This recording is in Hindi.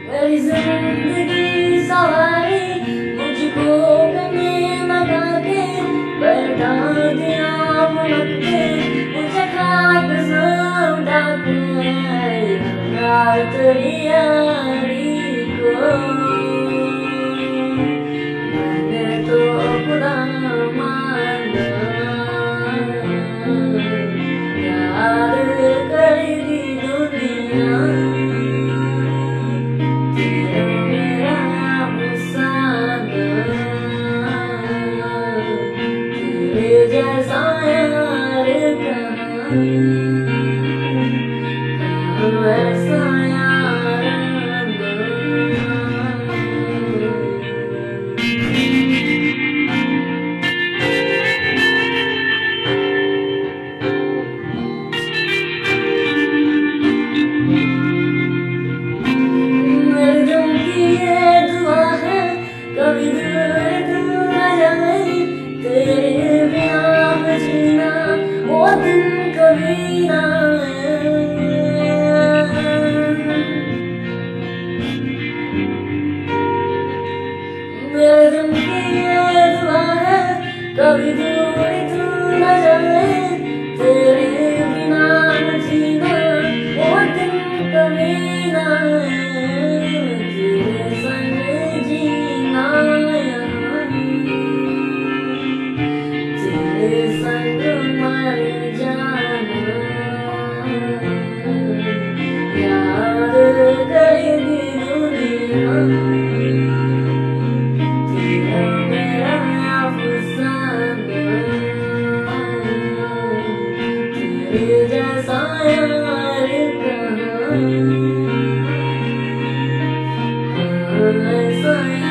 मेरी जिंदगी सवारी मुझको गले लगा के बैठा दिया मुझ पे, मुझे खाक सब डाके यार तेरी यारी को मैंने तो खुदा माना, यार करेगी दुनिया तेरा मेरा अफसाना, तेरे जैसा यार कहाँ ऐसा यार मेरे दिल की ये दुआ है कभी दूर न जाए, तेरे बिना जीना वो दिन कभी ना आए। मेरे दिल की ये दुआ है कभी दूर न जाए, तेरे बिना जीना वो दिन कभी ना आए, तेरे संग जीना यहाँ, तेरे संग मर जाना, याद करेगी दुनिया तेरा मेरा अफसाना, तेरे जैसा यार कहाँ ऐसा